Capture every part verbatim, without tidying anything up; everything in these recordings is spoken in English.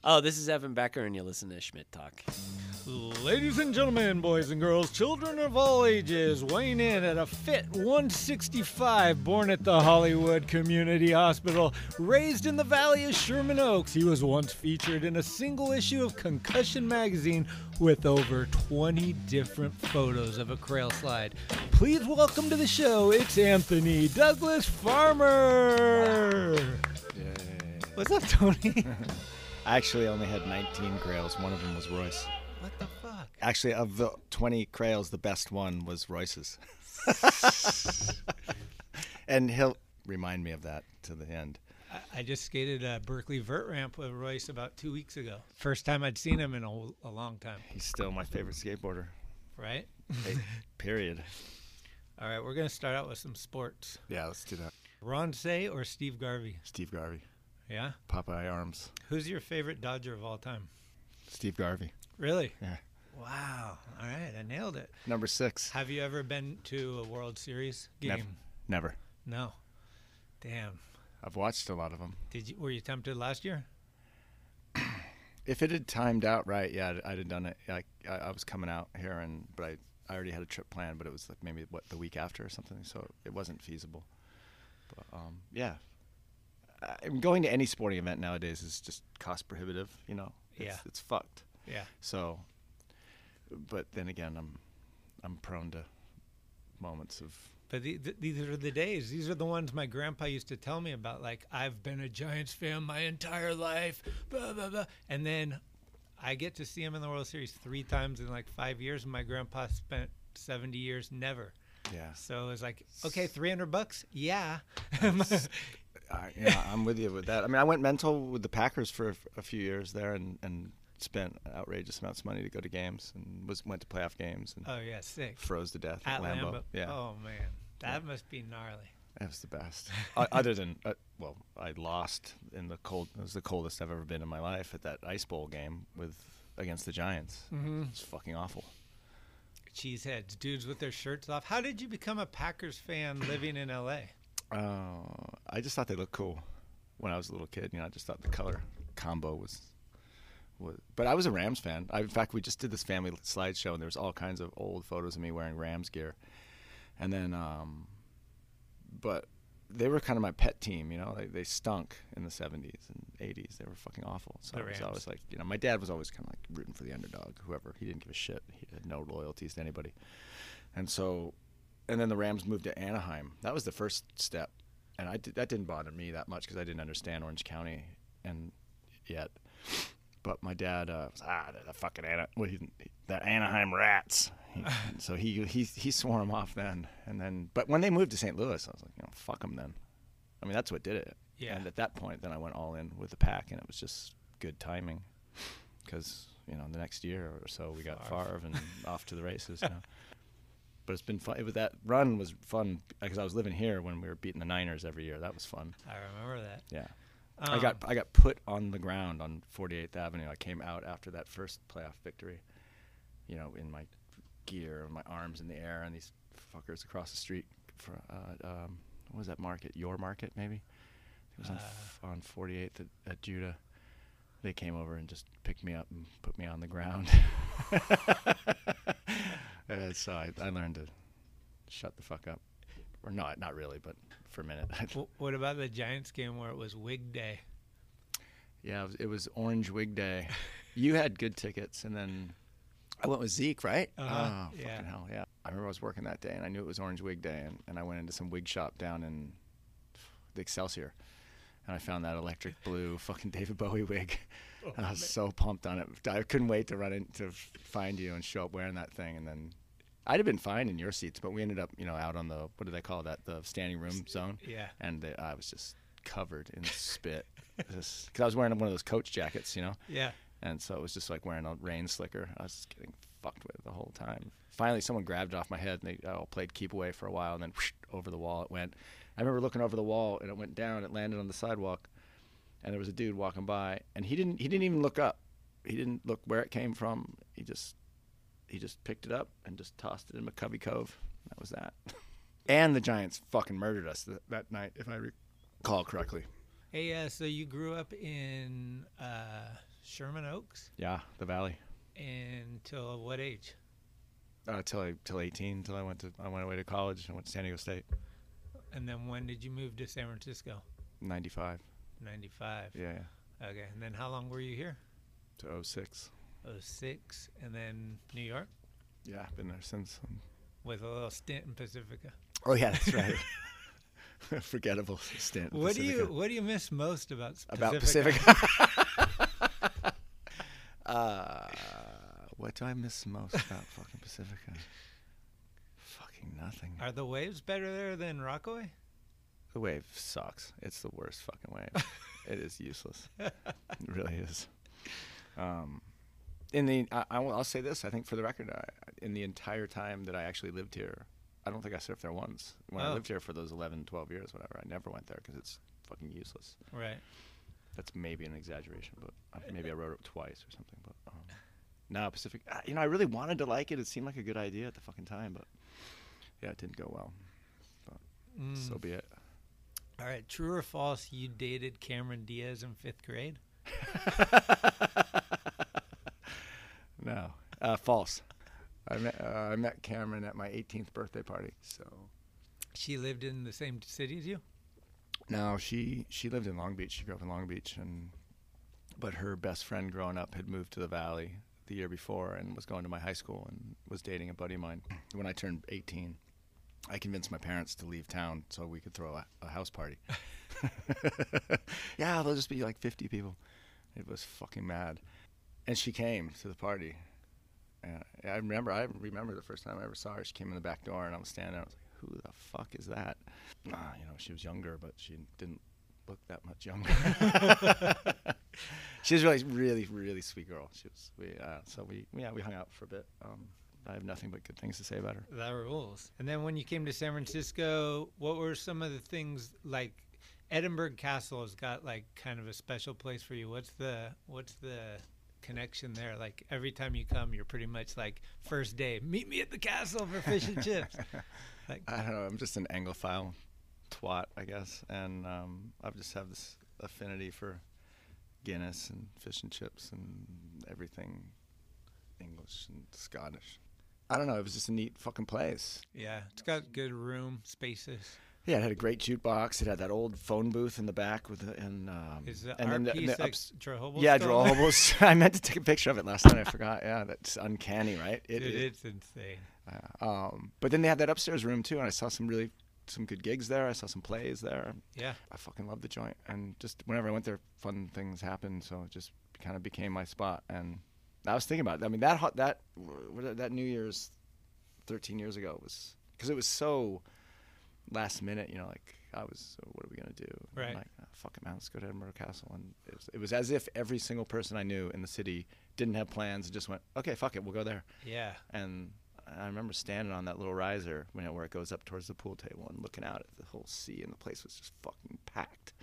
Oh, this is Evan Becker, and you listen to Schmidt Talk. Ladies and gentlemen, boys and girls, children of all ages, weighing in at a fit one sixty-five, born at the Hollywood Community Hospital, raised in the Valley of Sherman Oaks. He was once featured in a single issue of Concussion magazine with over twenty different photos of a Crail slide. Please welcome to the show, it's Anthony Douglas Farmer. Yay. What's up, Tony? I actually only had nineteen Crails. One of them was Royce. What the fuck? Actually, of the twenty Crails, the best one was Royce's. And he'll remind me of that to the end. I, I just skated a Berkeley vert ramp with Royce about two weeks ago. First time I'd seen him in a, a long time. He's still my favorite skateboarder. Right? Hey, period. All right, we're going to start out with some sports. Yeah, let's do that. Ron Say or Steve Garvey? Steve Garvey. Yeah? Popeye Arms. Who's your favorite Dodger of all time? Steve Garvey. Really? Yeah. Wow. All right, I nailed it. Number six. Have you ever been to a World Series game? Never. Never. No. Damn. I've watched a lot of them. Did you? Were you tempted last year? If it had timed out right, yeah, I'd, I'd have done it. I, I, I was coming out here, and but I, I already had a trip planned, but it was like maybe what the week after or something, so it wasn't feasible. But um, yeah, I, going to any sporting event nowadays is just cost prohibitive. You know, it's, Yeah. it's fucked. Yeah. So, but then again, I'm I'm prone to moments of. But the, the, these are the days. These are the ones my grandpa used to tell me about. Like, I've been a Giants fan my entire life, blah, blah, blah. And then I get to see him in the World Series three times in like five years, and my grandpa spent seventy years never. Yeah. So it's like, okay, three hundred bucks? Yeah. I, yeah, I'm with you with that. I mean, I went mental with the Packers for a, a few years there, and, and spent outrageous amounts of money to go to games, and was went to playoff games, and Oh, yeah, sick. froze to death At at, Lambeau. Lambeau. Yeah, Oh, man. That must be gnarly. that was the best. uh, other than, uh, well, I lost in the cold. It was the coldest I've ever been in my life at that Ice Bowl game with against the Giants. Mm-hmm. It's fucking awful. Cheeseheads, dudes with their shirts off. How did you become a Packers fan living in L A? Uh, I just thought they looked cool when I was a little kid. You know, I just thought the color combo was. was but I was a Rams fan. I, in fact, we just did this family slideshow, and there was all kinds of old photos of me wearing Rams gear. And then, um, but they were kind of my pet team, you know. They they stunk in the seventies and eighties. They were fucking awful. So The I was Rams. always like, you know, my dad was always kind of like rooting for the underdog, whoever. He didn't give a shit. He had no loyalties to anybody. And so, and then the Rams moved to Anaheim. That was the first step. And I did, that didn't bother me that much because I didn't understand Orange County and yet. But my dad uh, was, ah, the, the fucking Ana, well, he, the Anaheim Rats. He, so he, he he swore him off then, and then. But when they moved to Saint Louis, I was like, you know, fuck them then. I mean, that's what did it. Yeah. And at that point, then I went all in with the Pack, and it was just good timing, because you know the next year or so we got Favre and off to the races. You know. But it's been fun. It was, that run was fun because I was living here when we were beating the Niners every year. That was fun. I remember that. Yeah. Um, I got I got put on the ground on forty-eighth Avenue. I came out after that first playoff victory, you know, in my gear, my arms in the air, and these fuckers across the street for uh, um, what was that market? Your Market, maybe? It was on, f- on forty-eighth at, at Judah. They came over and just picked me up and put me on the ground. And so I, I learned to shut the fuck up. Or not, not really, but for a minute. Wh- What about the Giants game where it was wig day? Yeah, it was, it was Orange Wig Day. You had good tickets, and then I went with Zeke, right? Uh-huh, Oh, yeah. fucking hell, yeah. I remember I was working that day, and I knew it was Orange Wig Day, and, and I went into some wig shop down in the Excelsior, and I found that electric blue fucking David Bowie wig. Oh, And I was so pumped on it. I couldn't wait to run in to find you and show up wearing that thing, and then I'd have been fine in your seats, but we ended up, you know, out on the, what do they call that, the standing room zone. Yeah. And the, I was just covered in spit. Because I was wearing one of those coach jackets, you know? Yeah. And so it was just like wearing a rain slicker. I was just getting fucked with the whole time. Finally, someone grabbed it off my head, and they all played keep away for a while, and then whoosh, over the wall it went. I remember looking over the wall, and it went down. It landed on the sidewalk, and there was a dude walking by, and he didn't. He didn't even look up. He didn't look where it came from. He just, he just picked it up and just tossed it in McCovey Cove. That was that. And the Giants fucking murdered us th- that night, if I recall correctly. Hey, uh, so you grew up in uh, Sherman Oaks? Yeah, the Valley. Until what age? Uh, till I till eighteen, till I went to I went away to college. I went to San Diego State. And then when did you move to San Francisco? ninety-five. ninety-five. Yeah, yeah. Okay. And then how long were you here? To oh six. oh six. And then New York Yeah, I've been there since. with a little stint in Pacifica. Oh yeah, that's right. Forgettable stint. in What do you Pacifica. What do you miss most about Pacifica? About Pacifica? uh, what do I miss most about fucking Pacifica? Fucking nothing. Are the waves better there than Rockaway? The wave sucks. It's the worst fucking wave. It is useless. It really is. Um, in the, I, I will, I'll say this. I think for the record, I, in the entire time that I actually lived here, I don't think I surfed there once. When I Oh. lived here for those eleven, twelve years, whatever, I never went there because it's fucking useless. Right. That's maybe an exaggeration, but I- maybe I wrote it twice or something. But um, no, Pacific. Uh, you know, I really wanted to like it. It seemed like a good idea at the fucking time, but yeah, it didn't go well. Mm. So be it. All right. True or false? You dated Cameron Diaz in fifth grade? No, uh, false. I met uh, I met Cameron at my eighteenth birthday party. So She lived in the same city as you? no, she she lived in Long Beach. She grew up in Long Beach, and but her best friend growing up had moved to the Valley the year before and was going to my high school and was dating a buddy of mine. When I turned eighteen, I convinced my parents to leave town so we could throw a, a house party. Yeah, there'll just be like fifty people. It was fucking mad. And she came to the party. And I remember I remember the first time I ever saw her. She came in the back door and I was standing there. I was like, who the fuck is that? Ah, you know, she was younger, but she didn't look that much younger. She was really, really, really sweet girl. She was. We uh, so we yeah we hung out for a bit. Um, I have nothing but good things to say about her. That rules. And then when you came to San Francisco, what were some of the things like Edinburgh Castle has got like kind of a special place for you? What's the what's the connection there? Like every time you come, you're pretty much like first day, meet me at the castle for fish and chips. Like I don't know. I'm just an Anglophile twat, I guess, and um, I just have this affinity for Guinness and fish and chips and everything English and Scottish. I don't know. It was just a neat fucking place. yeah, it's got good room, spacious. Yeah, it had a great jukebox. It had that old phone booth in the back with the, and um, Is the and art then the, piece the like ups- Drohobos? yeah, still there? Drohobos. I meant to take a picture of it last night. I forgot. Yeah, that's uncanny, right? It, Dude, it- it's insane. uh, um, but then they had that upstairs room too, and I saw some really some good gigs there. I saw some plays there. Yeah. I fucking love the joint, and just whenever I went there, fun things happened. So it just kind of became my spot. And I was thinking about it. I mean, that hot, that what- that New Year's thirteen years ago was because it was so last minute. You know, like I was, so what are we gonna do? And I'm Right. like, oh, fuck it, man, let's go to Edinburgh Castle. And it was, it was as if every single person I knew in the city didn't have plans and just went, okay, fuck it, we'll go there. Yeah. And I remember standing on that little riser, you know, where it goes up towards the pool table and looking out at the whole sea, and the place was just fucking packed.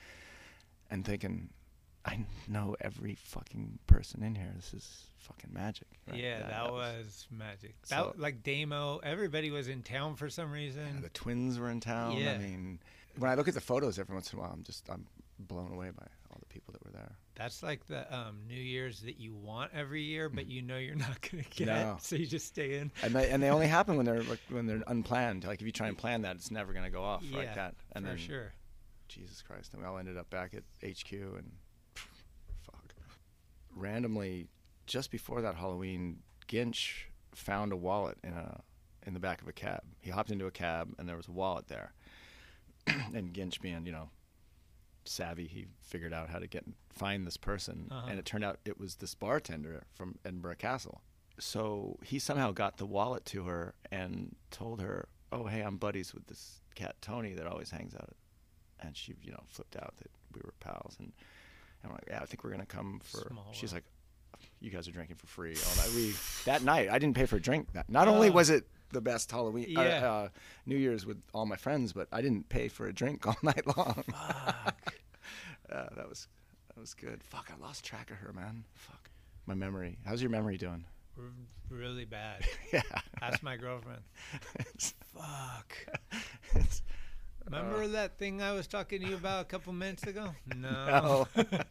And thinking, I know every fucking person in here. This is fucking magic. right? Yeah, that, was, magic. That So- like Damo, everybody was in town for some reason. Yeah, the twins were in town. Yeah. I mean, when I look at the photos every once in a while, I'm just I'm blown away by all the people that were there. That's like the um, New Year's that you want every year, but you know you're not gonna get, No. so you just stay in. And they and they only happen when they're like, when they're unplanned. Like if you try and plan that, it's never gonna go off Yeah, like that. And for then sure. Jesus Christ, and we all ended up back at H Q and fuck. Randomly, just before that Halloween, Ginch found a wallet in a in the back of a cab. He hopped into a cab and there was a wallet there. And Ginch, being you know savvy, he figured out how to get find this person, Uh-huh. and it turned out it was this bartender from Edinburgh Castle. So he somehow got the wallet to her and told her, "Oh, hey, I'm buddies with this cat Tony that always hangs out." And she, you know, flipped out that we were pals, and I'm like, "Yeah, I think we're gonna come for." Small She's world. like, "You guys are drinking for free all night." We that night I didn't pay for a drink. That not only Oh. was it the best Halloween uh, Yeah. uh, New Year's with all my friends, but I didn't pay for a drink all night long. Fuck. uh, that was that was good. Fuck, I lost track of her, man. Fuck, my memory. How's your memory doing? R- really bad. Yeah. Ask my girlfriend. It's- Fuck. it's- Remember uh, that thing I was talking to you about a couple minutes ago? No. no.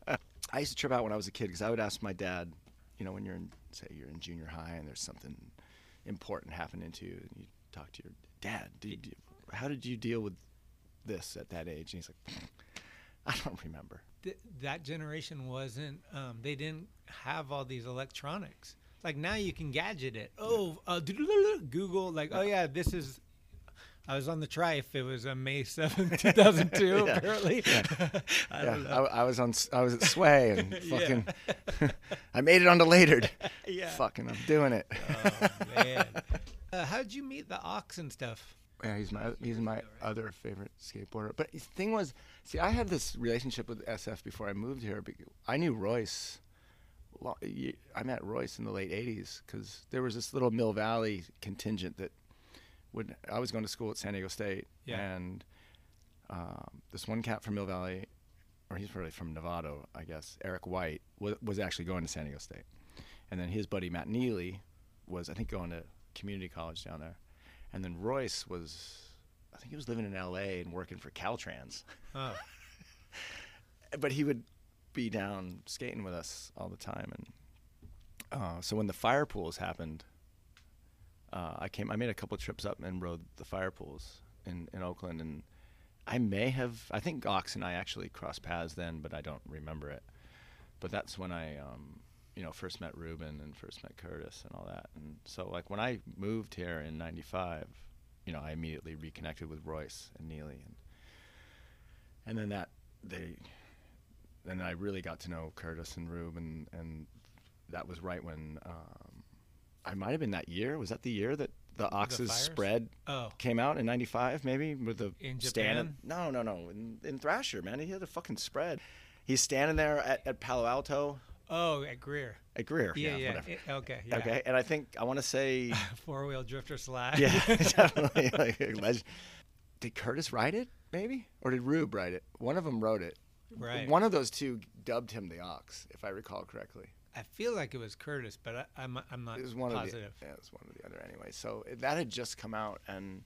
I used to trip out when I was a kid because I would ask my dad, you know, when you're in, say, you're in junior high and there's something important happening to you, and you talk to your dad, did you, how did you deal with this at that age? And he's like, I don't remember. Th- that generation wasn't, um, they didn't have all these electronics. Like now you can gadget it. Oh, uh, Google, like, oh yeah, this is, I was on the Trife. It was on May seventh, two thousand two, Yeah. apparently. Yeah, I yeah. don't know. I, I was on, I was at Sway and Yeah. fucking, I made it onto Latered. Yeah. Fucking, I'm doing it. Oh, man. Uh, how'd you meet the Ox and stuff? Yeah, he's my he's my other favorite skateboarder. But the thing was, see, I had this relationship with S F before I moved here. Because I knew Royce. lo- ye- I met Royce in the late eighties because there was this little Mill Valley contingent that would. I was going to school at San Diego State, Yeah. and um, this one cat from Mill Valley, or he's probably from Novato, I guess. Eric White was was actually going to San Diego State, and then his buddy Matt Neely was, I think, going to community college down there. And then Royce was, I think he was living in L A and working for Caltrans. Oh, But he would be down skating with us all the time. And uh, so when the fire pools happened, uh, I came. I made a couple trips up and rode the fire pools in, in Oakland. And I may have, I think Ox and I actually crossed paths then, but I don't remember it. But that's when I, um, you know, first met Ruben and first met Curtis and all that. And so, like, when I moved here in ninety-five, you know, I immediately reconnected with Royce and Neely. And and then that, they, then I really got to know Curtis and Ruben. And, and that was right when, um, I might have been that year. Was that the year that the Ox's fires? spread oh, came out in ninety-five, maybe? With the In stand- Japan? No, no, no. In, in Thrasher, man. He had a fucking spread. He's standing there at, at Palo Alto. oh, at Greer. At Greer, Yeah, yeah, yeah. whatever. It- okay, yeah. Okay, and I think I want to say, Four wheel drifter slide. yeah, definitely. Like, a legend. Did Curtis write it, maybe, or did Rube write it? One of them wrote it. Right. One of those two dubbed him the Ox, if I recall correctly. I feel like it was Curtis, but I, I'm I'm not It was one positive. of the. Yeah, it was one or the other anyway. So it- that had just come out, and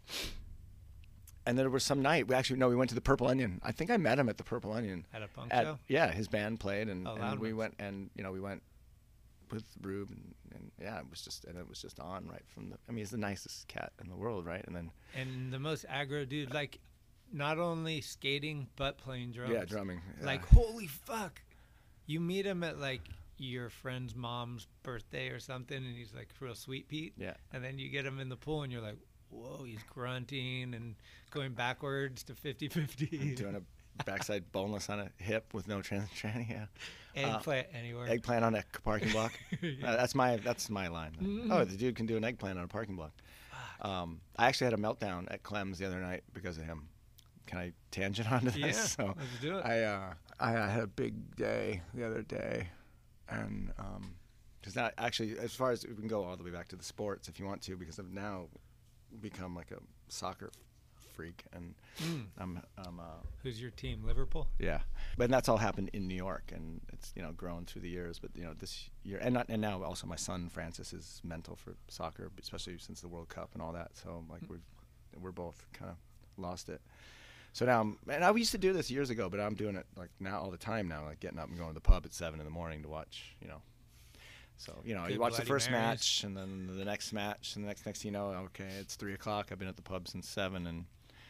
and there was some night. We actually no, we went to the Purple Onion. I think I met him at the Purple Onion. At a punk At, show. yeah, his band played, and, Oh, and we Loudmouth. went, and you know, we went with Rube, and, and yeah, it was just, and it was just on right from the. I mean, he's the nicest cat in the world, right? And then And the most aggro dude, like, not only skating but playing drums. yeah, drumming. Yeah. Like, holy fuck! You meet him at like your friend's mom's birthday or something, and he's like real sweet Pete. yeah, And then you get him in the pool, and you're like, whoa, he's grunting and going backwards to fifty-fifty. doing a backside boneless on a hip with no trans tranny. Yeah, Eggplant anywhere. eggplant on a parking block. Yeah. Uh, that's my that's my line. Mhm. Oh, the dude can do an eggplant on a parking block. Um, I actually had a meltdown at Clem's the other night because of him. Can I tangent onto this? Yeah, So let's do it. I uh, I had a big day the other day, and um, because now actually, as far as we can go all the way back to the sports if you want to, because I've now become like a soccer freak, and Mm. I'm I'm uh, Who's your team? Liverpool? yeah, but that's all happened in New York, and it's you know grown through the years. But you know this year, and not, and now also my son Francis is mental for soccer, especially since the World Cup and all that. So like we've we're both kind of lost it. So now, I'm, and I used to do this years ago, but I'm doing it like now all the time now, like getting up and going to the pub at seven in the morning to watch, you know. So you know, Good you watch the Bloody first Marys. match, and then the next match, and the next next thing you know, okay, it's three o'clock. I've been at the pub since seven, and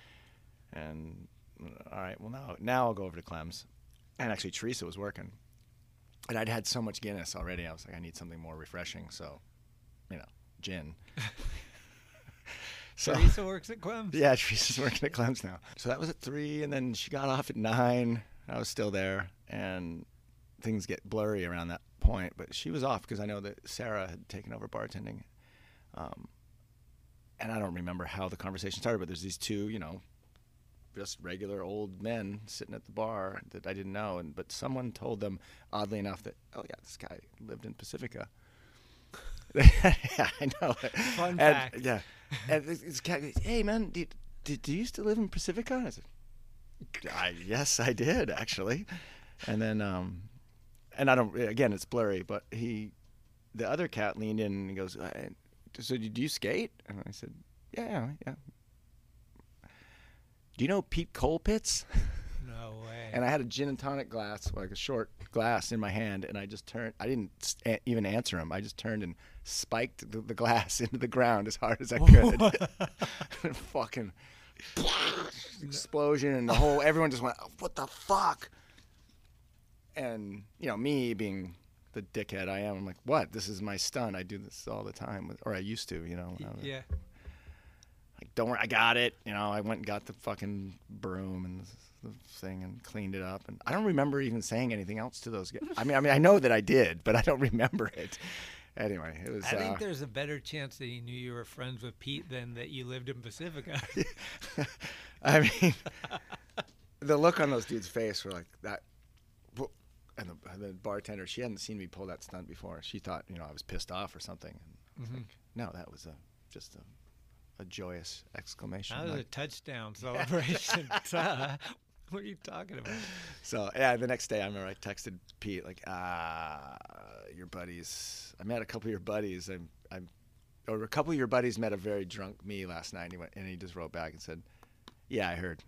and all right, well now now I'll go over to Clem's, and actually Teresa was working, and I'd had so much Guinness already. I was like, I need something more refreshing, so you know, gin. So Teresa works at Clem's? yeah, Teresa's working at Clem's now. So that was at three, and then she got off at nine. I was still there, and things get blurry around that point. But she was off because I know that Sarah had taken over bartending. Um, and I don't remember how the conversation started, but there's these two, you know, just regular old men sitting at the bar that I didn't know. And but someone told them, oddly enough, that, oh, yeah, this guy lived in Pacifica. Yeah, I know. Fun and, fact. Yeah. And this, this guy goes, hey, man, did, did, do you still live in Pacifica? And I said, I, yes, I did, actually. And then, um, and I don't, again, it's blurry, but he, the other cat leaned in and he goes, uh, so do you skate? And I said, yeah, yeah, yeah. Do you know Pete Colpitz? No way. And I had a gin and tonic glass, like a short glass in my hand, and I just turned. I didn't st- even answer him. I just turned and spiked the, the glass into the ground as hard as I could. And fucking explosion, and the whole everyone just went, "What the fuck?" And you know, me being the dickhead I am, I'm like, "What? This is my stunt. I do this all the time, with, or I used to, you know." When I was, Yeah. Like, don't worry, I got it. You know, I went and got the fucking broom and the thing and cleaned it up. And I don't remember even saying anything else to those guys. I mean, I mean, I know that I did, but I don't remember it. Anyway, it was. I think uh, there's a better chance that he knew you were friends with Pete than that you lived in Pacifica. I mean, the look on those dudes' face were like that. And the, the bartender, she hadn't seen me pull that stunt before. She thought, you know, I was pissed off or something. And I was Mhm. like, no, that was a just a, a joyous exclamation. That was a Like, touchdown celebration. Duh. What are you talking about? so yeah, the next day I remember I texted Pete like, ah, your buddies. I met a couple of your buddies. I, I, or a couple of your buddies met a very drunk me last night. And he went, and he just wrote back and said, yeah, I heard.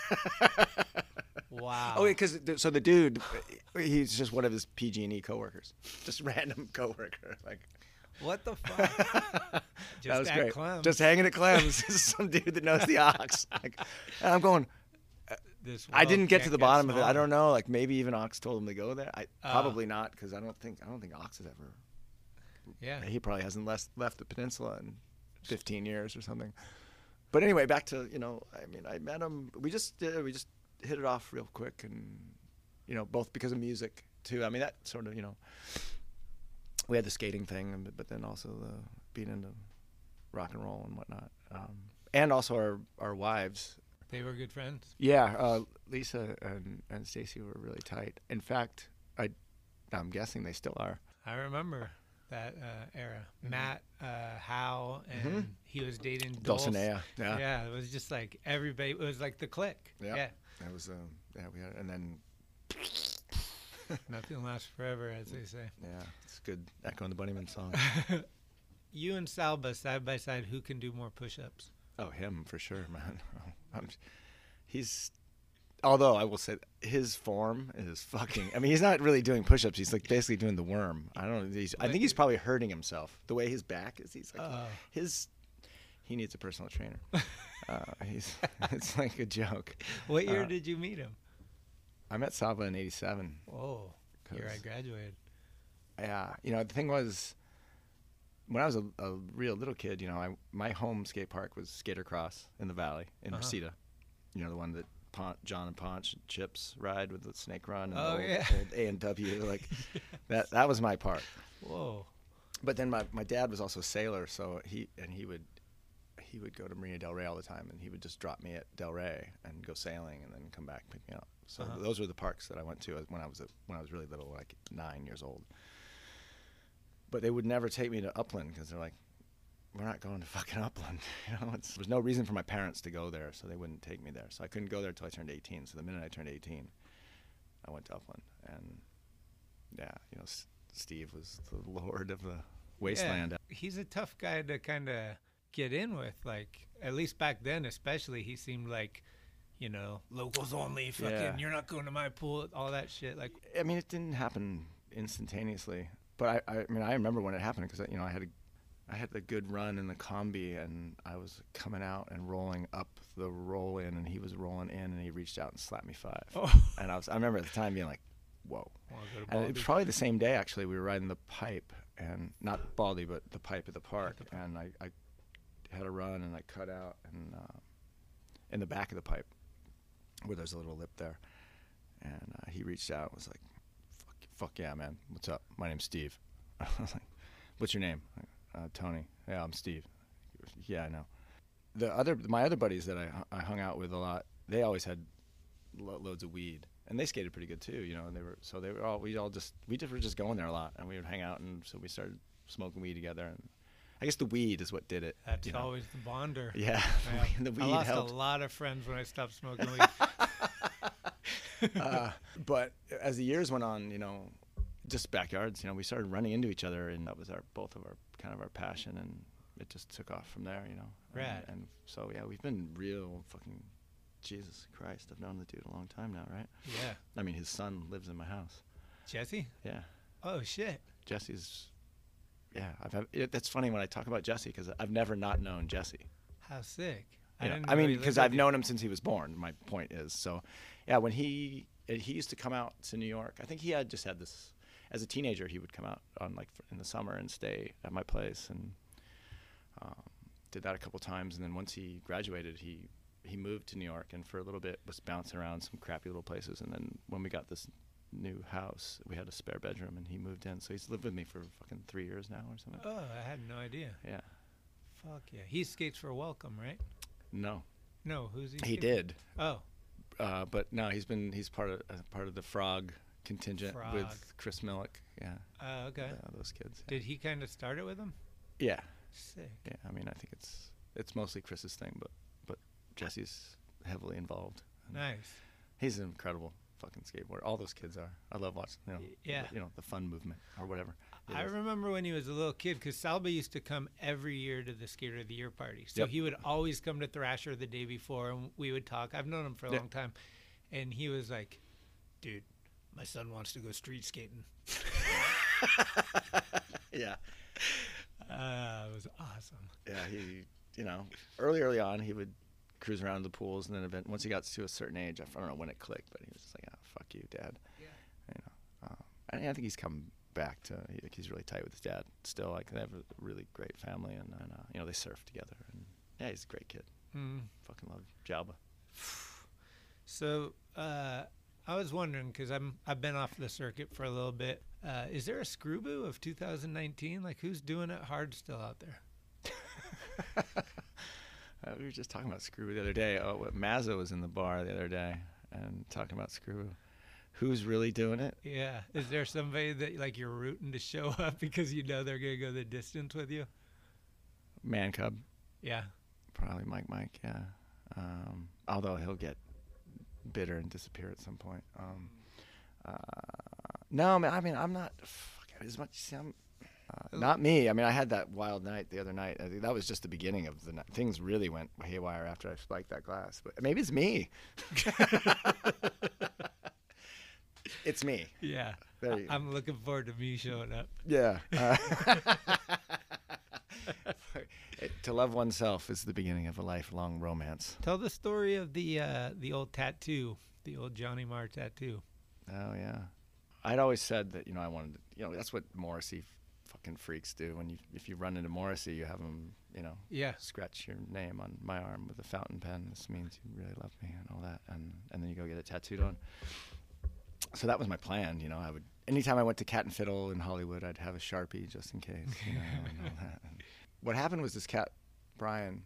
Wow. Oh, because so the dude, he's just one of his P G and E coworkers, just random coworker. Like, What the fuck? Just that was at great. Clem's. Just hanging at Clem's. Some dude that knows the Ox. Like, and I'm going. This I world didn't get to can't the bottom of it. I smaller. don't know. Like maybe even Ox told him to go there. I Uh. probably not, because I don't think I don't think Ox has ever. Yeah. He probably hasn't left left the peninsula in fifteen years or something. But anyway, back to you know. I mean, I met him. We just uh, we just hit it off real quick, and you know, both because of music too. I mean, that sort of you know. We had the skating thing, and- but then also the being into rock and roll and whatnot, um, and also our our wives. They were good friends. Yeah, uh, Lisa and and Stacy were really tight. In fact, I I'm guessing they still are. I remember that uh, era. Matt uh, Howe, and Mhm. he was dating Dulce. Dulcinea. Yeah. Yeah, it was just like everybody. It was like the clique. Yeah. Yeah. That was um, yeah we had and then Nothing lasts forever, as they say. yeah it's good Echo and the Bunnymen song. You and Salba side by side. Who can do more push-ups? Oh, him for sure, man. I'm, he's, although I will say his form is fucking. I mean, he's not really doing push-ups. He's like basically doing the worm. I don't know. He's, I think he's probably hurting himself. The way his back is, he's like Uh, his. He needs a personal trainer. uh, he's. It's like a joke. what year Uh, did you meet him? I met Saba in eighty-seven. Whoa, year I 'cause- graduated. Yeah, you know the thing was, when I was a, a real little kid, you know, I my home skate park was Skater Cross in the Valley in Uh-huh. Reseda. You know, the one that Pon- John and Ponch and Chips ride with the snake run and Oh, the old, yeah. old A and W. Like that that was my park. Whoa. But then my, my dad was also a sailor, so he and he would he would go to Marina Del Rey all the time, and he would just drop me at Del Rey and go sailing, and then come back and pick me up. So Uh-huh. those were the parks that I went to when I was a, when I was really little, like nine years old. But they would never take me to Upland because they're like, we're not going to fucking Upland. You know, it's, there was no reason for my parents to go there, so they wouldn't take me there. So I couldn't go there until I turned eighteen. So the minute I turned eighteen, I went to Upland, and yeah, you know, S- Steve was the lord of the wasteland. Yeah, he's a tough guy to kind of get in with. Like, at least back then, especially, he seemed like, you know, locals only. Fucking, Yeah. you're not going to my pool. All that shit. Like, I mean, it didn't happen instantaneously, but I, I, I mean, I remember when it happened because you know I had a, I had a good run in the combi, and I was coming out and rolling up the roll in, and he was rolling in, and he reached out and slapped me five, oh, and I was, I remember at the time being like, whoa. wanna go to And it Baldy? was probably the same day actually. We were riding the pipe, and not Baldy, but the pipe at the park, and I, I had a run, and I cut out, and uh, in the back of the pipe, where there's a little lip there, and uh, he reached out and was like, fuck, fuck yeah, man, what's up? My name's Steve. I was like, what's your name? Uh, Tony. Yeah, I'm Steve. Yeah, I know. The other, my other buddies that I, I hung out with a lot, they always had lo- loads of weed, and they skated pretty good too, you know. And they were so they were all we all just we just were just going there a lot, and we would hang out, and so we started smoking weed together. And I guess the weed is what did it. That's you know? always the bonder. Yeah, Yeah. the weed I lost helped. a lot of friends when I stopped smoking weed. uh, but as the years went on, you know, just backyards, you know, we started running into each other, and that was our both of our kind of our passion, and it just took off from there, you know. Rad. And, and so yeah, we've been real fucking Jesus Christ, I've known the dude a long time now, right? Yeah. I mean, his son lives in my house. Jesse? Yeah. Oh, shit. Jesse's, yeah. I've, had- it, that's funny when I talk about Jesse because I've never not known Jesse. How sick. You know, didn't I know mean, he because lived I've with known him since he was born. My point is, so yeah, when he he used to come out to New York, I think he had just had this as a teenager. He would come out on like in the summer and stay at my place, and um, did that a couple times. And then once he graduated, he he moved to New York, and for a little bit was bouncing around some crappy little places. And then when we got this new house, we had a spare bedroom, and he moved in. So he's lived with me for fucking three years now or something. you. Oh, I had no idea. Yeah. Fuck yeah. He skates for Welcome, right? No, No, who's he? he skating did. for? Oh, Uh, but no, he's been he's part of uh, part of the Frog contingent Frog. with Chris Millick. Yeah, uh, okay. uh, those kids. Did he kind of start it with him? Yeah, Sick. yeah. I mean, I think it's it's mostly Chris's thing, but but Jesse's heavily involved. And Nice. He's an incredible fucking skateboarder. All those kids are. I love watching. You know, Yeah. You know, the fun movement or whatever. it I is. remember when he was a little kid because Salba used to come every year to the Skater of the Year party. So Yep. he would always come to Thrasher the day before and we would talk. I've known him for a Yeah. long time. And he was like, dude, my son wants to go street skating. Yeah, Uh, it was awesome. yeah. He, you know, early early on, he would cruise around the pools, and then event, once he got to a certain age, I don't know when it clicked, but he was just like, "Ah, fuck you, Dad." Yeah. You know, um, and I think he's come back to. He, like, he's really tight with his dad still. Like they have a really great family, and, and uh, you know they surf together. And yeah, he's a great kid. Mm. Fucking love Jalba. So uh, I was wondering because I'm I've been off the circuit for a little bit. Uh, is there a Screwboo of two thousand nineteen? Like who's doing it hard still out there? Uh, we were just talking about Screw the other day. Oh, what Mazza was in the bar the other day and talking about Screw. Who's really doing it? Yeah. Is there somebody that like you're rooting to show up because you know they're gonna go the distance with you? Man Cub, Yeah. probably Mike Mike. Yeah. Um, although he'll get bitter and disappear at some point. Um, uh, no, man. I mean, I'm not fuck, as much. See, I'm, uh, not me. I mean, I had that wild night the other night. I think that was just the beginning of the night. Things really went haywire after I spiked that glass. But maybe it's me. It's me. Yeah. There you go. I'm looking forward to me showing up. Yeah. Uh, it- to love oneself is the beginning of a lifelong romance. Tell the story of the uh, the old tattoo, the old Johnny Marr tattoo. Oh yeah. I'd always said that you know I wanted to, you know that's what Morrissey f- fucking freaks do. When you if you run into Morrissey, you have him you know Yeah. scratch your name on my arm with a fountain pen. This means you really love me and all that, and and then you go get it tattooed on. So that was my plan, you know. I would anytime I went to Cat and Fiddle in Hollywood, I'd have a Sharpie just in case, you know. and all that. And what happened was this cat, Brian.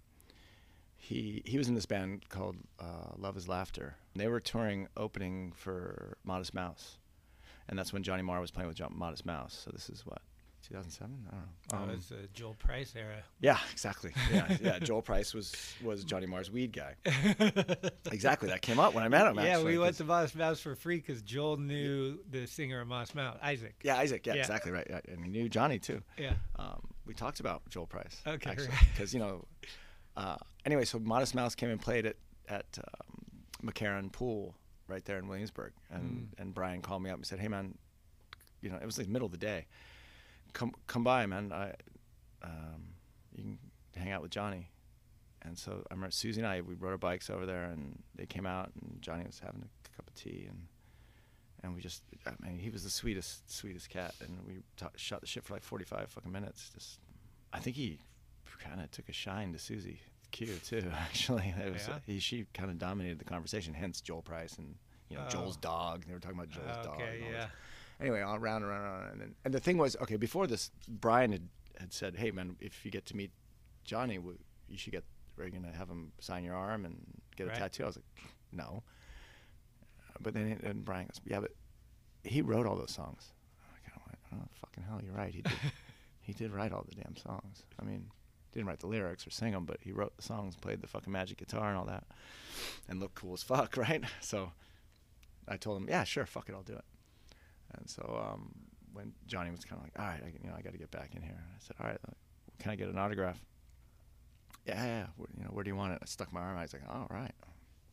He he was in this band called uh, Love Is Laughter. They were touring opening for Modest Mouse, and that's when Johnny Marr was playing with John, Modest Mouse. So this is what two thousand seven. I don't know. Oh, Um, it was the Joel Price era. yeah, exactly. Yeah, yeah. Joel Price was was Johnny Marr's weed guy. Exactly. That came up when I met him. Yeah, actually, we went 'cause- to Moss Mouse for free because Joel knew the singer of Moss Mouse, Isaac. Yeah, Isaac. Yeah, Yeah. exactly right. Yeah, and he knew Johnny too. Yeah. Um, we talked about Joel Price. Okay, actually, right. because you know. Uh, anyway, so Modest Mouse came and played at at um, McCarran Pool right there in Williamsburg, and Mm. and Brian called me up and said, "Hey man, you know it was like middle of the day. Come come by, man. I um, you can hang out with Johnny." And so I remember Susie and I we rode our bikes over there, and they came out, and Johnny was having a cup of tea, and and we just I mean he was the sweetest sweetest cat, and we ta- shot the shit for like forty-five fucking minutes. Just I think he kind of took a shine to Susie Q too. Actually, it was, Yeah? uh, he, she kind of dominated the conversation. Hence Joel Price and you know Oh. Joel's dog. They were talking about Joel's dog. Okay, and all yeah. this. Anyway, all around and around and around. And, then, and the thing was, okay, before this, Brian had, had said, "Hey man, if you get to meet Johnny, w- you should get. Are you gonna have him sign your arm and get a Right. tattoo?" I was like, "No." But then and Brian goes, "Yeah, but he wrote all those songs." I kind of went, "Oh fucking hell, you're right. He did. He did write all the damn songs. I mean." Didn't write the lyrics or sing them, but he wrote the songs, played the fucking magic guitar and all that, and looked cool as fuck, right? So I told him, yeah, sure, fuck it, I'll do it. And so um, when Johnny was kind of like, all right, I, you know, I got to get back in here. And I said, all right, can I get an autograph? Yeah, yeah, yeah. Where, you know, where do you want it? I stuck my arm out. He's like, all right.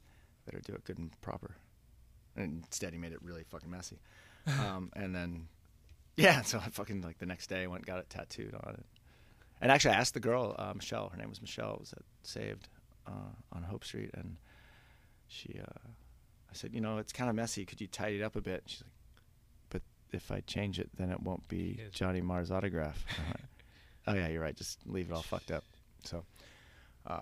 better do it good and proper. And instead, he made it really fucking messy. Um, and then, yeah, so I fucking, like, the next day I went and got it tattooed on it. And actually, I asked the girl, uh, Michelle, her name was Michelle, was at Saved uh, on Hope Street, and she, uh, I said, you know, it's kind of messy. Could you tidy it up a bit? And she's like, but if I change it, then it won't be Yes. Johnny Marr's autograph. I'm like, oh, yeah, you're right. Just leave it all fucked up. So, uh,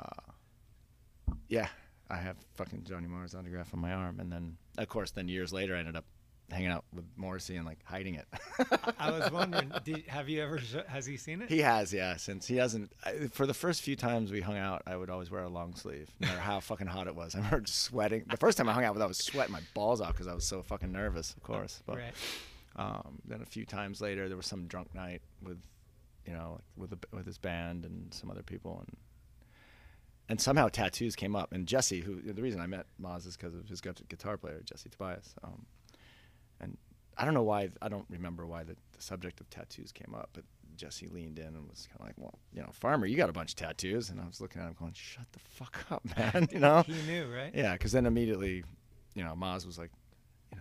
yeah, I have fucking Johnny Marr's autograph on my arm. And then, of course, then years later, I ended up hanging out with Morrissey and, like, hiding it. I was wondering, did, have you ever, sh- has he seen it? He has, yeah. Since he hasn't, I, for the first few times we hung out, I would always wear a long sleeve, no matter how fucking hot it was. I remember just sweating. The first time I hung out with, him, I was sweating my balls off because I was so fucking nervous, of course. But Right. um, then a few times later, there was some drunk night with, you know, with the, with his band and some other people, and and somehow tattoos came up. And Jesse, who the reason I met Maz is because of his gu- guitar player, Jesse Tobias. Um, and I don't know why, I don't remember why the, the subject of tattoos came up, but Jesse leaned in and was kind of like, well, you know, Farmer, you got a bunch of tattoos. And I was looking at him going, shut the fuck up, man, you know? He knew, right? Yeah, because then immediately, you know, Maz was like, you know,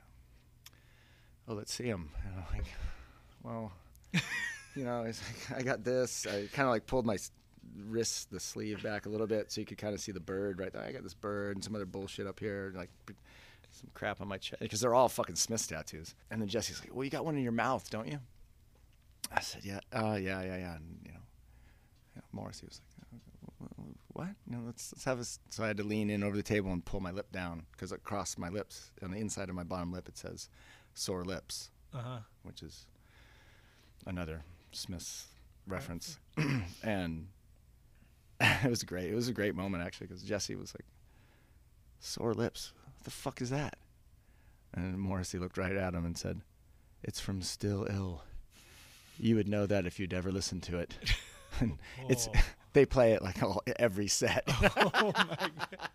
oh, let's see him. And I'm like, well, you know, he's like, I got this. I kind of like pulled my s- wrist, the sleeve back a little bit so you could kind of see the bird right there. I got this bird and some other bullshit up here, like some crap on my chest, because they're all fucking Smith's tattoos. And then Jesse's like, well, you got one in your mouth, don't you? I said, yeah, uh, yeah, yeah, yeah. And, you know, yeah, Morrissey was like, what? You know, let's, let's have a, so I had to lean in over the table and pull my lip down, because across my lips, on the inside of my bottom lip, it says sore lips, Uh-huh. which is another Smith's reference. And it was great. It was a great moment, actually, because Jesse was like, sore lips? What the fuck is that? And Morrissey looked right at him and said, it's from Still Ill. You would know that if you'd ever listened to it. And it's Oh. they play it like all, every set. Oh, my God.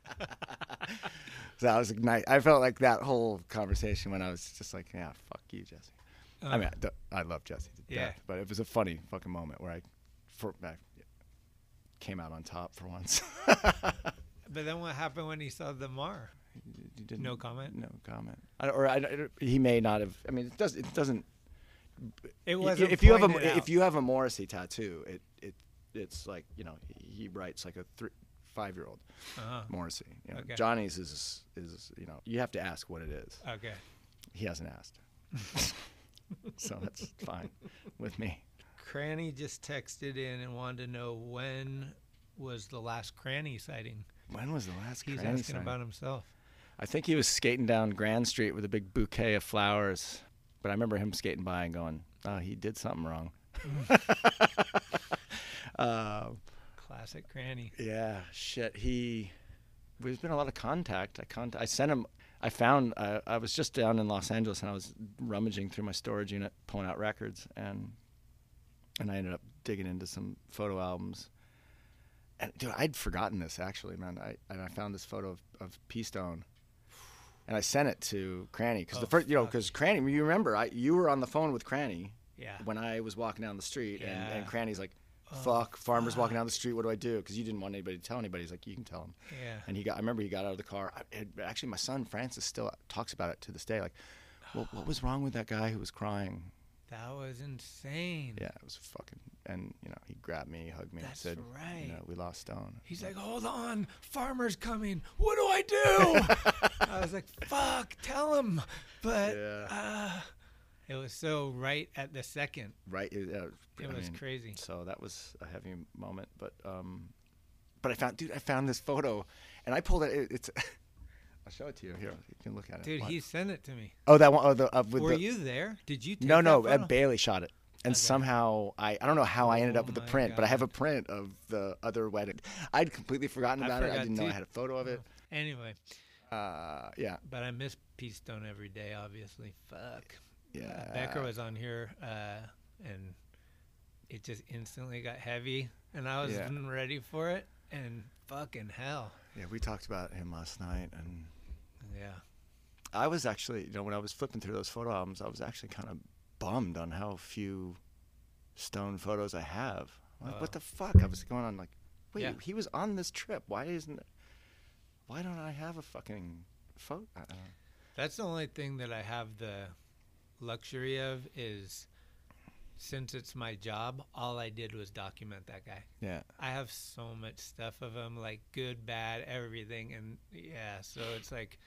So that was nice. I felt like that whole conversation when I was just like, yeah, fuck you, Jesse. Uh, I mean, I, d- I love Jesse to Yeah. death, but it was a funny fucking moment where I, for, I came out on top for once. But then what happened when he saw the Mar? You didn't- No comment? No comment. I, or I, I- he may not have. I mean, it does. It doesn't. It y- wasn't if you have a pointed out. if you have a Morrissey tattoo, it it it's like, you know, he, he writes like a three, five year old Uh-huh. Morrissey. You know, Okay. Johnny's is is you know, you have to ask what it is. Okay. He hasn't asked, so that's fine with me. Cranny just texted in and wanted to know when was the last Cranny sighting. When was the last? He's Cranny asking sign? about himself. I think he was skating down Grand Street with a big bouquet of flowers, but I remember him skating by and going, "Oh, he did something wrong." uh, Classic Cranny. yeah, shit. He, there's been a lot of contact. I con- I sent him. I found. I, I was just down in Los Angeles and I was rummaging through my storage unit, pulling out records, and and I ended up digging into some photo albums. And dude, I'd forgotten this actually, man. I and I found this photo of, of P Stone, and I sent it to Cranny because Oh, the first, you know, fuck. because Cranny, you remember, I you were on the phone with Cranny Yeah. when I was walking down the street, and, Yeah. and Cranny's like, Oh, "Fuck, Farmer's walking down the street. What do I do?" Because you didn't want anybody to tell anybody. He's like, "You can tell him." Yeah. And he got. I remember he got out of the car. I, it, actually, my son Francis still talks about it to this day. Like, well, what was wrong with that guy who was crying? That was insane. Yeah, it was fucking. And you know, he grabbed me, hugged me, That's and said, right. "You know, we lost Stone." He's like, hold on, Farmer's coming. What do I do? I was like, fuck, tell him. But Yeah. uh, it was so right at the second. Right. It, uh, It I was mean, crazy. So that was a heavy moment, but um, but I found, dude, I found this photo, and I pulled it. it it's. I'll show it to you here. You can look at it. Dude, What? he sent it to me. Oh, that one. Oh, the uh, with Were the, you there? Did you take No, that no. photo? Uh, Bailey shot it, and Okay. somehow I I don't know how I ended Oh up with the my print, but I have a God. print of the other wedding. I'd completely forgotten I about it. I forgot didn't know too. I had a photo of it. Anyway, Uh, yeah, but I miss P Stone every day, obviously. Fuck. yeah. Becker was on here, uh, and it just instantly got heavy, and I Yeah. wasn't ready for it, and fucking hell. Yeah, we talked about him last night, and Yeah. I was actually, you know, when I was flipping through those photo albums, I was actually kind of bummed on how few Stone photos I have. Like, Oh. what the fuck? I was going on like, wait, Yeah. he was on this trip. Why isn't? Why don't I have a fucking photo. I don't know. That's the only thing that I have the luxury of is, since it's my job, all I did was document that guy. Yeah. I have so much stuff of him, like good, bad, everything. And yeah, so it's like,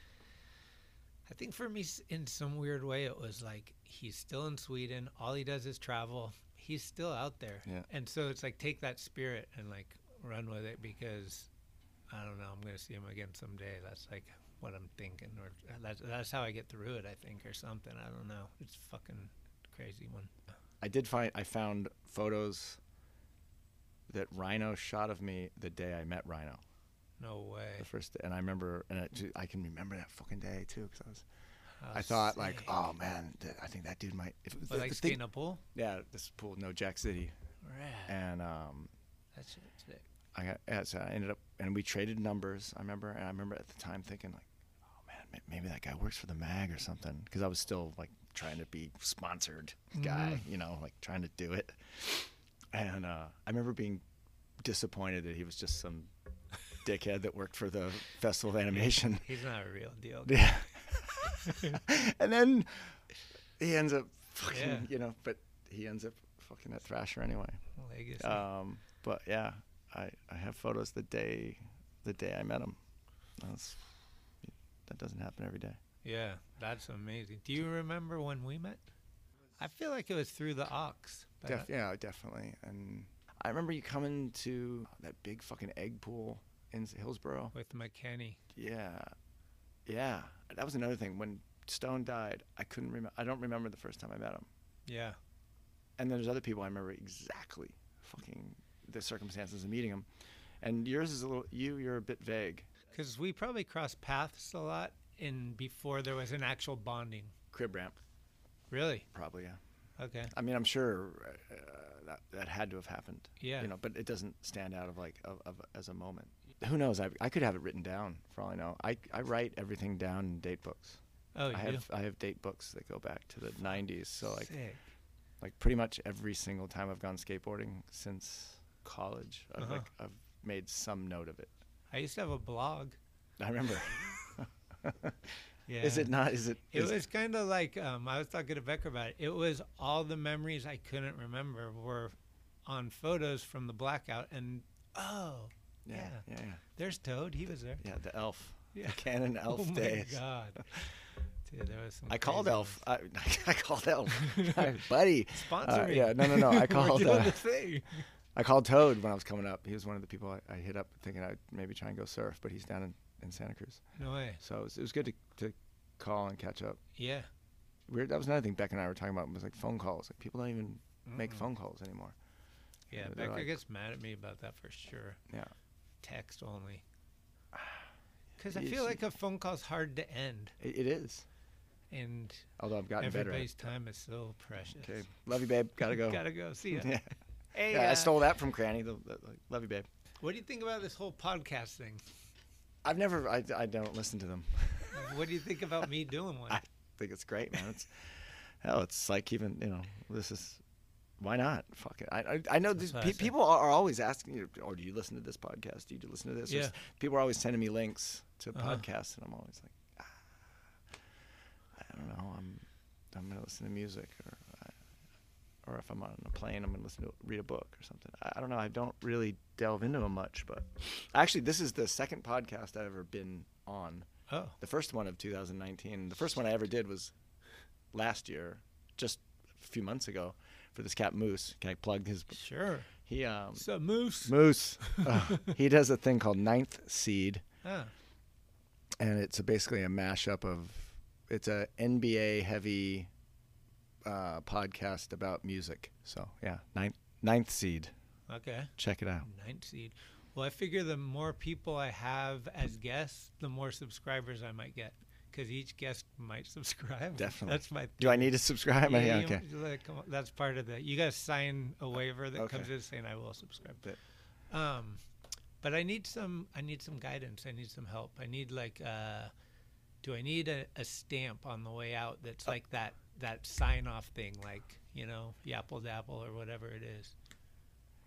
I think for me, s- in some weird way, it was like, he's still in Sweden. All he does is travel. He's still out there. Yeah. And so it's like, take that spirit and like run with it, because I don't know, I'm going to see him again someday. That's like what I'm thinking, or that's, that's how I get through it, I think, or something. I don't know. It's fucking crazy one. I did find I found photos that Rhino shot of me the day I met Rhino. No way. The first, and I remember, and it, ju- I can remember that fucking day too, because I was, How I thought like, sick. oh man, th- I think that dude might. If, But the- like the skating thing- a pool? yeah, this pool, no Jack City, Rad. and um, That's sick. I got, yeah, so I ended up, and we traded numbers. I remember, and I remember at the time thinking like, oh man, may- maybe that guy works for the mag or something, because I was still like trying to be sponsored guy, you know, like trying to do it. And uh, I remember being disappointed that he was just some dickhead that worked for the Festival of Animation. He's not a real deal. Yeah. And then he ends up fucking, Yeah. you know, but he ends up fucking at Thrasher anyway. Legacy. Um, but yeah, I, I have photos the day the day I met him. That's, that doesn't happen every day. Yeah, that's amazing. Do you remember when we met? I feel like it was through the Ox. but Def- yeah, definitely. And I remember you coming to that big fucking egg pool in Hillsboro. with McKenny. Yeah, yeah. That was another thing. When Stone died, I couldn't remember. I don't remember the first time I met him. Yeah. And then there's other people I remember exactly fucking the circumstances of meeting him. And yours is a little. You, you're a bit vague. Because we probably crossed paths a lot in before there was an actual bonding. Crib ramp, Really? probably. Yeah. Okay. I mean, I'm sure uh, that that had to have happened. Yeah. You know, but it doesn't stand out of like of, of as a moment. Who knows? I I could have it written down for all I know. I I write everything down in date books. Oh, you I do? have I have date books that go back to the nineties. So like Sick. like pretty much every single time I've gone skateboarding since college, I've Uh-huh. like I've made some note of it. I used to have a blog. I remember. Yeah. Is it not? Is it? It is- was kind of like, um, I was talking to Becker about it. It was all the memories I couldn't remember were on photos from the blackout. And, oh, yeah, yeah. yeah, yeah, there's Toad. He was there. yeah. The elf, Yeah. the Canon elf Oh, my days. God. Dude, there was some I called crazy Elf. I, I called Elf, Hi, buddy. ones. Sponsor Uh, me. yeah, no, no, no. I We're called. doing Uh, the thing. I called Toad when I was coming up. He was one of the people I, I hit up thinking I'd maybe try and go surf, but he's down in, in Santa Cruz. No way. So it was, it was good to, to call and catch up. Yeah. Weird. That was another thing Beck and I were talking about. Was like phone calls. Like people don't even make Mm-mm. phone calls anymore. Yeah, They're Becker like- gets mad at me about that for sure. Yeah. Text only. Because I You feel see- like a phone call's hard to end. It, it is. And Although I've gotten better. at everybody's it. time is so precious. Okay. Love you, babe. Gotta go. Gotta go. See ya. yeah. Hey, Yeah, I uh, stole that from Cranny. The, the, like, love you, babe. what do you think about this whole podcast thing? I've never. I, I don't listen to them. What do you think about me doing one? I think it's great, man. It's hell. It's like even you know. This is why not? Fuck it. I I, I know these what I pe- said. people are, are always asking you, or do you listen to this podcast? Do you listen to this? Or Yeah. s- People are always sending me links to Uh-huh. podcasts, and I'm always like, ah, I don't know. I'm I'm gonna listen to music, or I, or if I'm on a plane, I'm gonna listen to read a book or something. I, I don't know. I don't really delve into them much, but actually, this is the second podcast I've ever been on. Oh, The first one of two thousand nineteen. The first one I ever did was last year, just a few months ago, for this cat Moose. Can I plug his? sure. He um So Moose. Moose. uh, he does a thing called Ninth Seed, Ah, and it's a, basically a mashup of. It's a N B A heavy uh, podcast about music. So yeah, Ninth Ninth Seed. okay. Check it out. Ninth seed. Well, I figure the more people I have as guests, the more subscribers I might get. Because each guest might subscribe. Definitely. That's my. Do I need to subscribe? Yeah, Yeah, you- okay. like, come on, that's part of the. You guys sign a waiver that Okay. comes in saying I will subscribe. But- Um, but I need some. I need some guidance. I need some help. I need like. Uh, do I need a, a stamp on the way out that's like that that sign off thing, like you know, Yapple Dapple or whatever it is?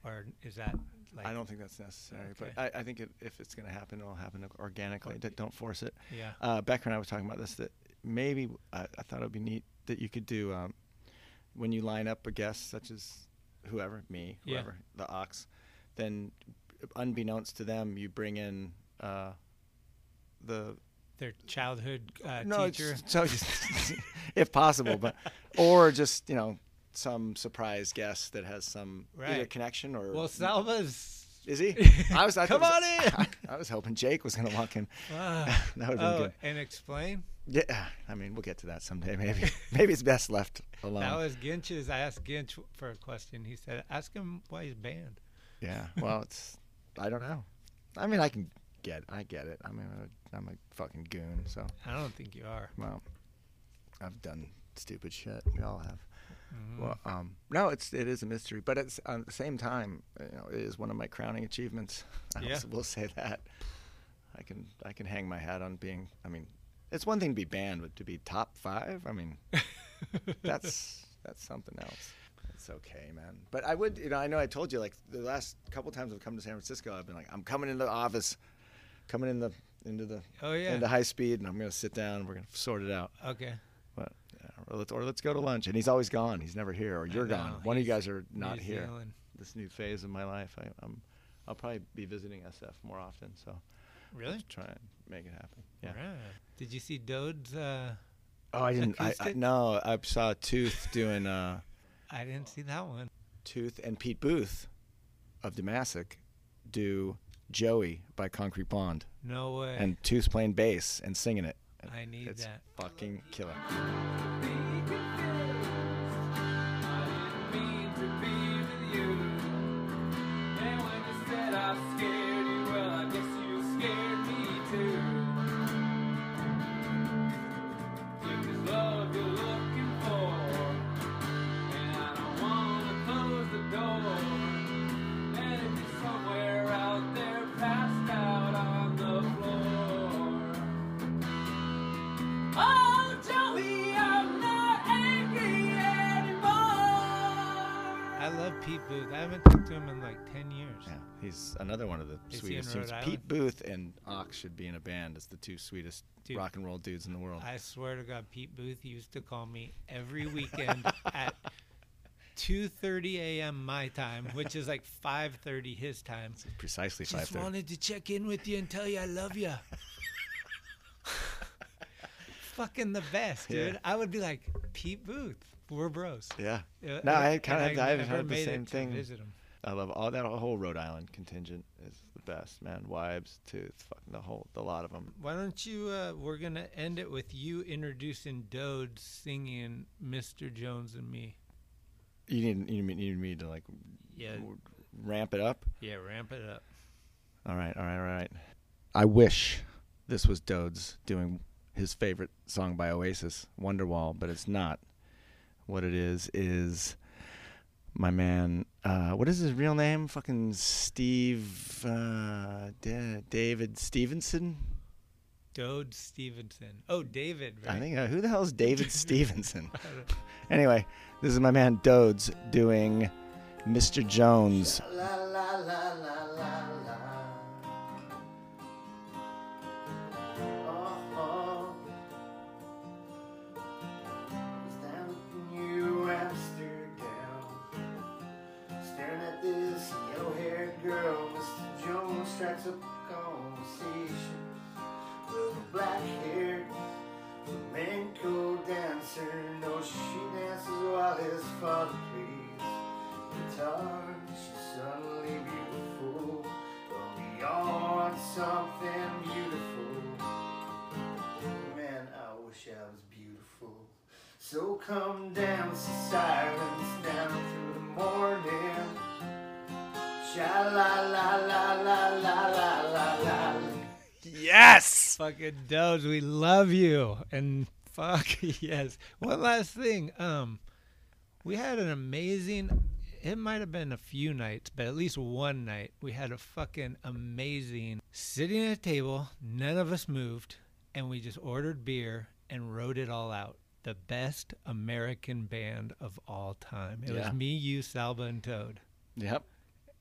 or is that like? I don't think that's necessary, Okay. but I, I think it, if it's going to happen, it'll happen organically. D- Don't force it. Yeah. Uh, Becker and I were talking about this, that maybe I, I thought it would be neat that you could do um, when you line up a guest such as whoever, me, Yeah. whoever, the Ox, then unbeknownst to them, you bring in uh, the Their childhood uh, no, teacher. it's- so just if possible, but or just you know some surprise guest that has some either Right. connection or Well, Salva's. is he? I was I Come thought on it was- in. I, I was hoping Jake was going to walk in. Ah. That would have oh, been good. and explain. Yeah, I mean we'll get to that someday. Maybe maybe it's best left alone. That was Ginch's. I asked Ginch for a question. He said, "Ask him why he's banned." Yeah. Well, it's I don't know. I mean I can get I get it. I mean I'm a fucking goon, so I don't think you are. well I've done stupid shit. We all have. Mhm. Well, um, no, it's it is a mystery, but it's at the same time, you know, it is one of my crowning achievements. I Yeah. will say that. I can I can hang my hat on being. I mean, it's one thing to be banned, but to be top five, I mean, that's that's something else. It's okay, man. But I would, you know, I know I told you like the last couple times I've come to San Francisco, I've been like, I'm coming into the office, coming in the into the Oh yeah. into high speed, and I'm gonna sit down, and we're gonna sort it out. Okay. But yeah, or let's or let's go to lunch. And he's always gone. He's never here, or you're know, gone. One of you he's guys are not New here. Zealand. This new phase of my life, I, I'm, I'll probably be visiting S F more often. So Really? let's try and make it happen. Yeah. Right. Did you see Dode's? Uh, Oh, I didn't. I, I Acoustic? no. I saw Tooth doing uh, I didn't see that one. Tooth and Pete Booth of Damassic do Joey by Concrete Blonde, No way. and Tooth's playing bass and singing it. And I need it's that. fucking killer. Oh, Joey, I'm not angry anymore. I love Pete Booth. I haven't talked to him in like ten years. Yeah, he's another one of the Is he sweetest in dudes. Rhode Pete Island? Booth and Ox should be in a band as the two sweetest Dude, rock and roll dudes in the world. I swear to God, Pete Booth used to call me every weekend at two thirty a.m. my time, which is like five thirty his time. Precisely five Just thirty. wanted to check in with you and tell you I love you. Fucking the best, dude. Yeah. I would be like, Pete Booth, we're bros. Yeah. Uh, No, I and kind of I never had the made same it to thing. visit him. I love all that whole Rhode Island contingent is the best, man. Wives, Tooth, fucking the whole, the lot of them. Why don't you? Uh, we're gonna end it with you introducing Dode singing "Mister Jones and Me." You need you need, you need me to like Yeah, w- ramp it up. yeah, ramp it up. All right, all right, all right. I wish this was Dode's doing his favorite song by Oasis, Wonderwall, but it's not. What it is is my man. Uh, what is his real name? Fucking Steve uh, D- David Stevenson. Dode Stevenson. Oh, David. Right? I think uh, who the hell is David Stevenson? Anyway, this is my man Dodes doing Mister Jones. La la la la la la. Oh, oh. Was down in New Amsterdam, staring at this yellow-haired girl. Mister Jones strikes up a conversation with a black-haired flamenco dancer. No, she dances while his father plays guitar. She's suddenly beautiful, but beyond something beautiful. Man, I wish I was beautiful. So come dance in silence down through the morning. Sha la la la la la la la la. Yes. Fucking Dodes, we love you. And fuck yes. One last thing. Um, we had an amazing. It might have been a few nights, but at least one night we had a fucking amazing sitting at a table. None of us moved, and we just ordered beer and wrote it all out. The best American band of all time. It Yeah. was me, you, Salva, and Toad. Yep.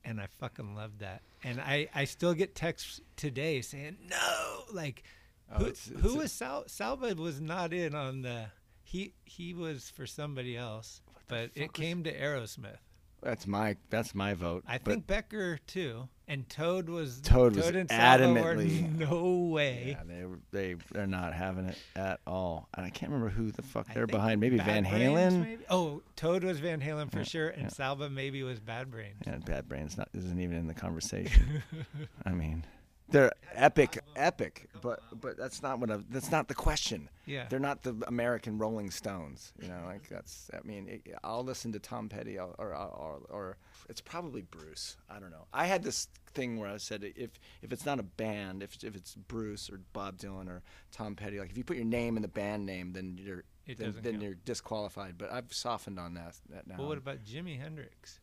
and I fucking loved that. And I, I still get texts today saying no, like Oh, who, it's- it's who a- was Sal? Salva was not in on the. He he was for somebody else, but it fuck was- came to Aerosmith. That's my that's my vote. I but think Becker too, and Toad was Toad was and Salva were adamantly- no way. Yeah, they were- they they're not having it at all. And I can't remember who the fuck I they're think behind. Maybe Bad Van Brains, Halen. maybe? Oh, Toad was Van Halen for Yeah, sure, and yeah. Salva maybe was Bad Brains. Yeah, Bad Brains not isn't even in the conversation. I mean, they're epic, epic, but but that's not what I, that's not the question. Yeah. They're not the American Rolling Stones, you know. Like that's. I mean, it, I'll listen to Tom Petty, or, or or or it's probably Bruce. I don't know. I had this thing where I said if if it's not a band, if if it's Bruce or Bob Dylan or Tom Petty, like if you put your name in the band name, then you're It then, doesn't then count. you're disqualified. But I've softened on that that now. Well, what about Jimi Hendrix?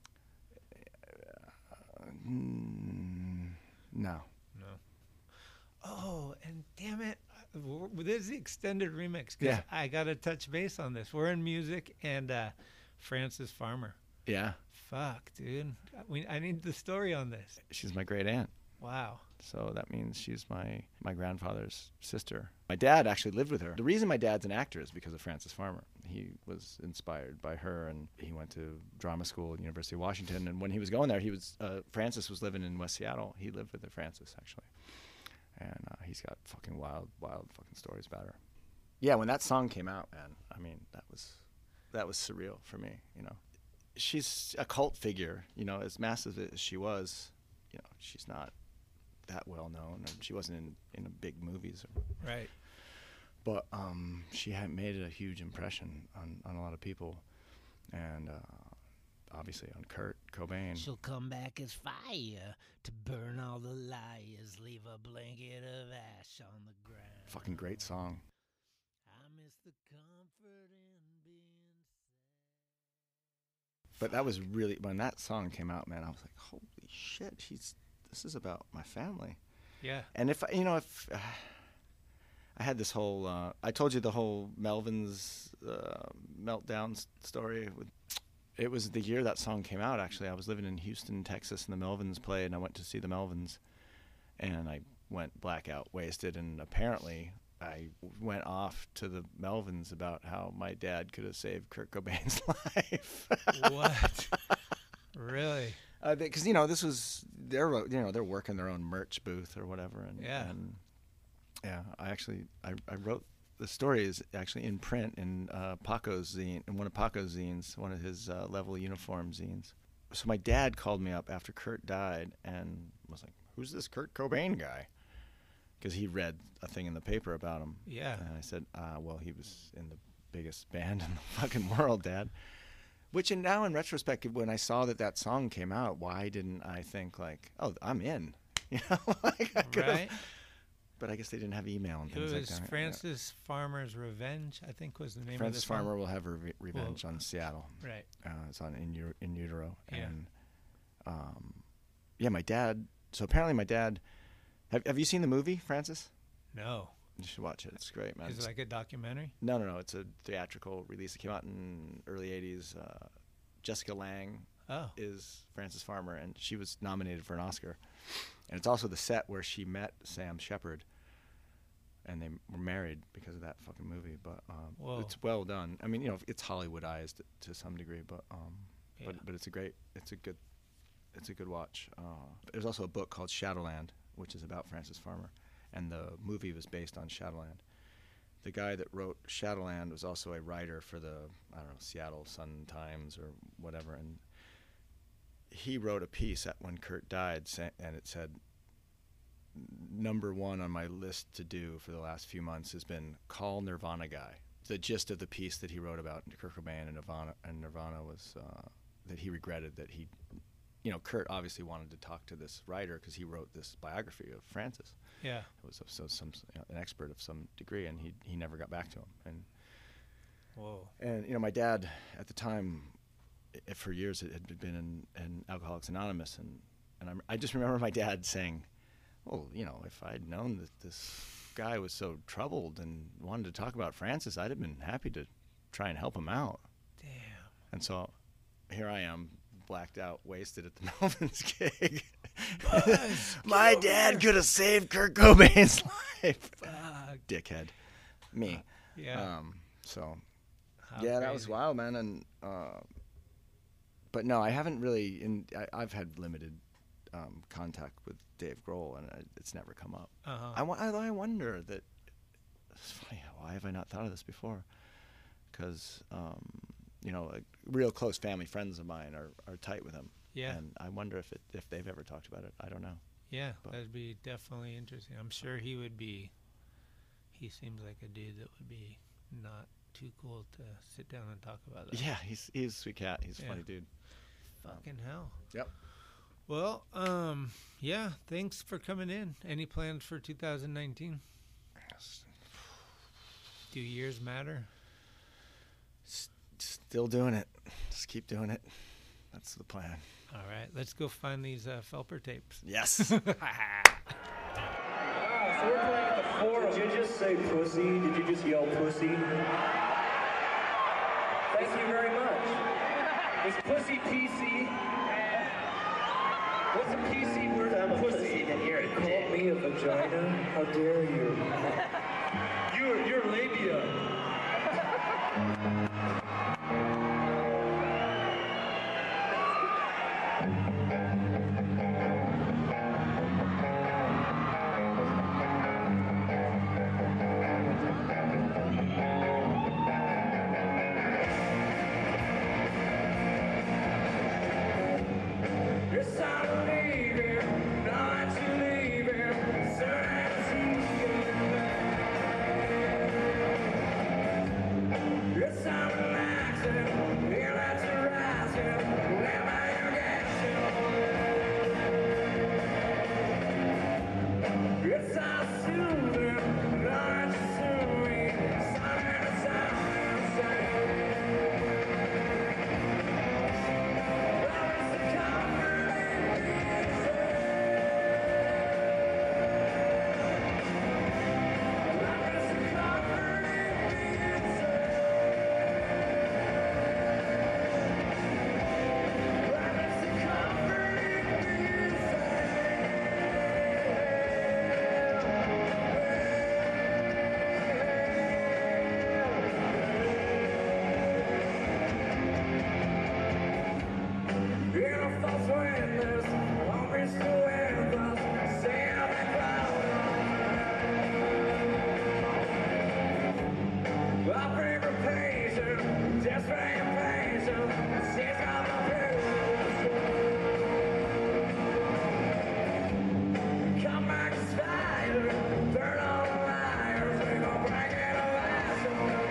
Mm, no. No. Oh, and damn it, uh, w- w- this is the extended remix. 'Cause Yeah. I got to touch base on this. We're in music, and uh, Frances Farmer. Yeah, Fuck, dude. We, I need the story on this. she's my great aunt. Wow. So that means she's my, my grandfather's sister. My dad actually lived with her. The reason my dad's an actor is because of Frances Farmer. He was inspired by her, and he went to drama school at the University of Washington. And when he was going there, he was uh, Frances was living in West Seattle. He lived with Frances, actually. And uh, he's got fucking wild, wild fucking stories about her. Yeah, when that song came out, man, I mean, that was that was surreal for me, you know. She's a cult figure, you know, as massive as she was, you know, she's not that well known, and she wasn't in in big movies, or, Right. but um, she had made a huge impression on, on a lot of people, and uh, obviously on Kurt Cobain. She'll come back as fire to burn all the liars, leave a blanket of ash on the ground. Fucking great song. I miss the comfort in being But that was really, when that song came out, man, I was like, holy shit, she's this is about my family. Yeah. And if I- you know, if uh, I had this whole, uh, I told you the whole Melvin's uh, meltdown s- story. With, it was the year that song came out. Actually, I was living in Houston, Texas, and the Melvins played, and I went to see the Melvins, and I went blackout, wasted, and apparently I went off to the Melvins about how my dad could have saved Kurt Cobain's life. What? Really? Because uh, you know, this was they're you know they're working their own merch booth or whatever, and Yeah. and yeah, I actually I, I wrote the story is actually in print in uh, Paco's zine, in one of Paco's zines, one of his uh, Level uniform zines. So my dad called me up after Kurt died and was like, "Who's this Kurt Cobain guy?" Because he read a thing in the paper about him. Yeah. And I said, uh, "Well, he was in the biggest band in the fucking world, Dad." Which, and now in retrospect, when I saw that that song came out, why didn't I think like, "Oh, I'm in," you know? Like I could've- Right? But I guess they didn't have email and It things was like that. Francis Farmer's Revenge, I think was the name Francis of the song. Farmer will have her re- revenge on Seattle. Right. Uh, it's on in, U- in utero. Yeah. And um, yeah, my dad. So apparently, my dad. Have Have you seen the movie, Francis? No. You should watch it. It's great, man. Is it like a documentary? No, no, no. It's a theatrical release. It came out in early eighties. Uh, Jessica Lange Oh. is Frances Farmer, and she was nominated for an Oscar. And it's also the set where she met Sam Shepard, and they were married because of that fucking movie. But um, Whoa. it's well done. I mean, you know, it's Hollywoodized to some degree, but um, Yeah. but but it's a great, it's a good, it's a good watch. Uh, there's also a book called Shadowland, which is about Frances Farmer, and the movie was based on Shadowland. The guy that wrote Shadowland was also a writer for the, I don't know, Seattle Sun Times or whatever, and he wrote a piece at when Kurt died, sa- and it said, number one on my list to do for the last few months has been call Nirvana guy. The gist of the piece that he wrote about Kurt Cobain and Nirvana, and Nirvana was uh, that he regretted that he, you know, Kurt obviously wanted to talk to this writer because he wrote this biography of Frances. Yeah. It was so some you know, an expert of some degree, and he he never got back to him. And Whoa. and you know, my dad at the time, i for years, it had been in, in Alcoholics Anonymous, and and I'm, I just remember my dad saying, "Well, you know, if I'd known that this guy was so troubled and wanted to talk about Frances, I'd have been happy to try and help him out." Damn. And so here I am blacked out, wasted at the Melvins gig. My dad could have saved Kurt Cobain's life. Fuck. Dickhead. Me. Yeah. Um, so, How yeah, that was crazy. wild, man. And uh, but no, I haven't really. In I, I've had limited um, contact with Dave Grohl, and I, it's never come up. Uh-huh. I, wa- I, I wonder that. It's funny. Why have I not thought of this before? Because um, you know, like, real close family friends of mine are, are tight with him. Yeah. And I wonder if it if they've ever talked about it. I don't know. Yeah, But- that'd be definitely interesting. I'm sure he would be. He seems like a dude that would be not too cool to sit down and talk about that. Yeah, he's he's a sweet cat. He's a Yeah. funny dude. Fucking hell. Yep. Well, um, yeah. Thanks for coming in. Any plans for two thousand nineteen? Do years matter? S- still doing it. Just keep doing it. That's the plan. All right, let's go find these uh, Felper tapes. Yes. So we're playing at the Forum. Did you just say pussy? Did you just yell pussy? Thank you very much. Is pussy P C? What's a P C word for pussy? Then you're a You call dick. me a vagina? How dare you? Your your labia. Yes, I'm leaving, not to leaving, soon as he's yes, I'm relaxing, feel that's rising, whenever you get you. Yes, I'm soothing, not assuming, something to something, something. Come back, spider, turn on the liars, we gon' bring it alive.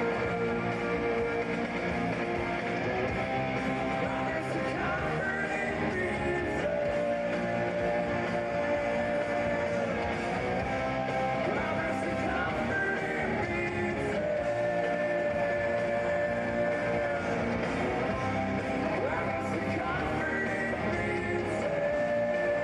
Promise to comfort and be promise to comfort and be promise to comfort and be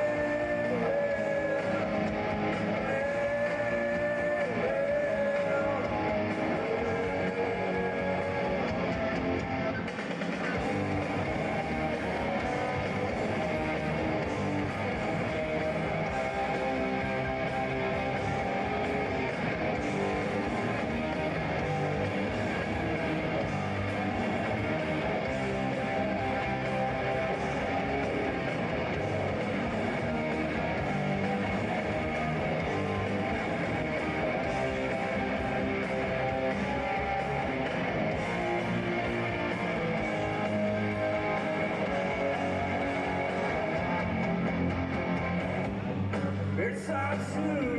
It's our soon.